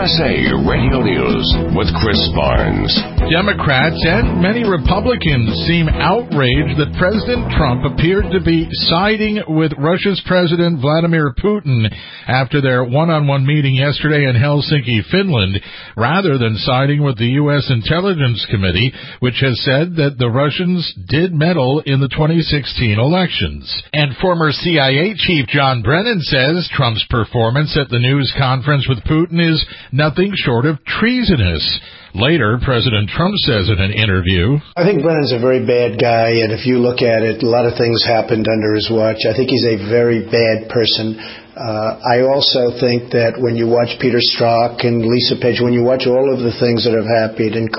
USA Radio News with Chris Barnes. Democrats and many Republicans seem outraged that President Trump appeared to be siding with Russia's President Vladimir Putin after their one-on-one meeting yesterday in Helsinki, Finland, rather than siding with the U.S. Intelligence Committee, which has said that the Russians did meddle in the 2016 elections. And former CIA Chief John Brennan says Trump's performance at the news conference with Putin is nothing short of treasonous. Later, President Trump says in an interview, I think Brennan's a very bad guy, and if you look at it, a lot of things happened under his watch. I think he's a very bad person. I also think that when you watch Peter Strzok and Lisa Page, when you watch all of the things that have happened, and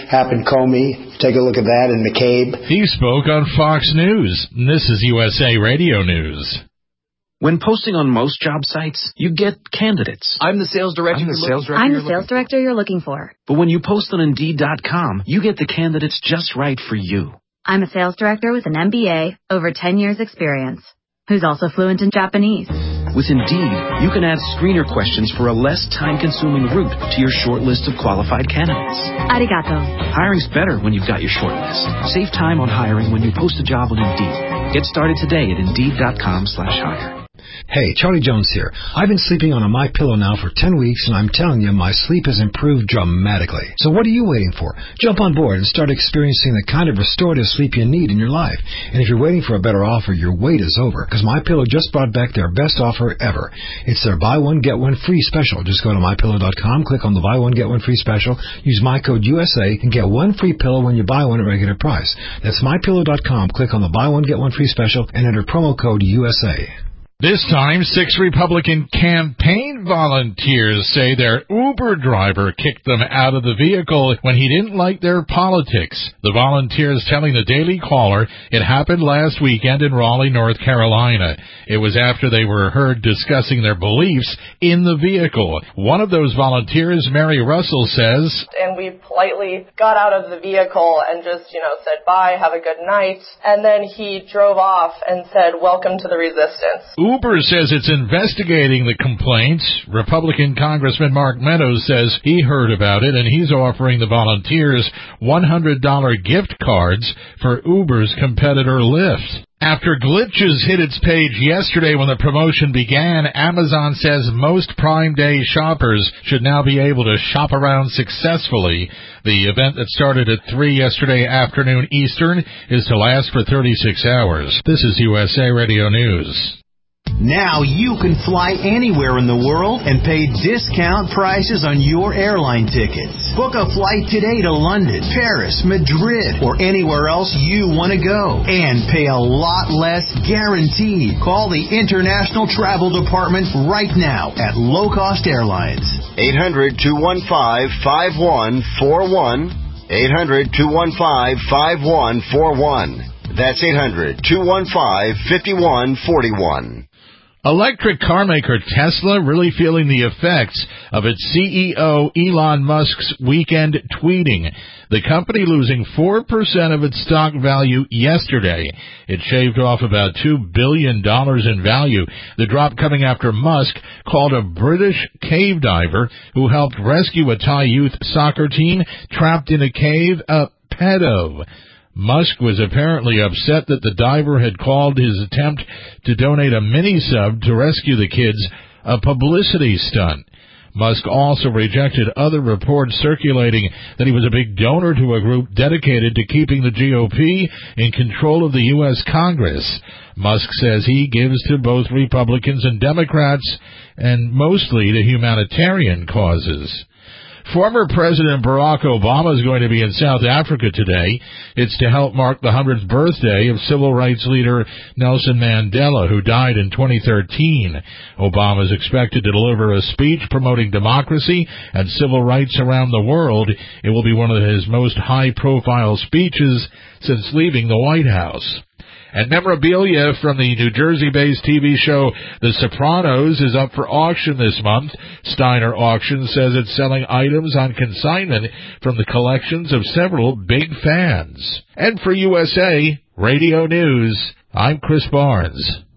Comey, take a look at that, and McCabe. He spoke on Fox News. This is USA Radio News. When posting on most job sites, you get candidates. I'm the sales director. I'm the sales director you're looking for. But when you post on Indeed.com, you get the candidates just right for you. I'm a sales director with an MBA, over 10 years experience, who's also fluent in Japanese. With Indeed, you can add screener questions for a less time-consuming route to your short list of qualified candidates. Arigato. Hiring's better when you've got your short list. Save time on hiring when you post a job on Indeed. Get started today at Indeed.com/hire. Hey, Charlie Jones here. I've been sleeping on a MyPillow now for 10 weeks, and I'm telling you, my sleep has improved dramatically. So what are you waiting for? Jump on board and start experiencing the kind of restorative sleep you need in your life. And if you're waiting for a better offer, your wait is over, because MyPillow just brought back their best offer ever. It's their buy one, get one free special. Just go to MyPillow.com, click on the buy one, get one free special, use my code USA, and get one free pillow when you buy one at regular price. That's MyPillow.com, click on the buy one, get one free special, and enter promo code USA. This time, 6 Republican campaign volunteers say their Uber driver kicked them out of the vehicle when he didn't like their politics. The volunteers telling the Daily Caller it happened last weekend in Raleigh, North Carolina. It was after they were heard discussing their beliefs in the vehicle. One of those volunteers, Mary Russell, says, and we politely got out of the vehicle and just, said bye, have a good night. And then he drove off and said, welcome to the resistance. Uber says it's investigating the complaints. Republican Congressman Mark Meadows says he heard about it, and he's offering the volunteers $100 gift cards for Uber's competitor Lyft. After glitches hit its page yesterday when the promotion began, Amazon says most Prime Day shoppers should now be able to shop around successfully. The event that started at 3 yesterday afternoon Eastern is to last for 36 hours. This is USA Radio News. Now you can fly anywhere in the world and pay discount prices on your airline tickets. Book a flight today to London, Paris, Madrid, or anywhere else you want to go. And pay a lot less guaranteed. Call the International Travel Department right now at Low Cost Airlines. 800-215-5141. 800-215-5141. That's 800-215-5141. Electric car maker Tesla really feeling the effects of its CEO Elon Musk's weekend tweeting. The company losing 4% of its stock value yesterday. It shaved off about $2 billion in value. The drop coming after Musk called a British cave diver who helped rescue a Thai youth soccer team trapped in a cave a pedo. Musk was apparently upset that the diver had called his attempt to donate a mini-sub to rescue the kids a publicity stunt. Musk also rejected other reports circulating that he was a big donor to a group dedicated to keeping the GOP in control of the U.S. Congress. Musk says he gives to both Republicans and Democrats and mostly to humanitarian causes. Former President Barack Obama is going to be in South Africa today. It's to help mark the 100th birthday of civil rights leader Nelson Mandela, who died in 2013. Obama is expected to deliver a speech promoting democracy and civil rights around the world. It will be one of his most high-profile speeches since leaving the White House. And memorabilia from the New Jersey-based TV show The Sopranos is up for auction this month. Steiner Auction says it's selling items on consignment from the collections of several big fans. And for USA Radio News, I'm Chris Barnes.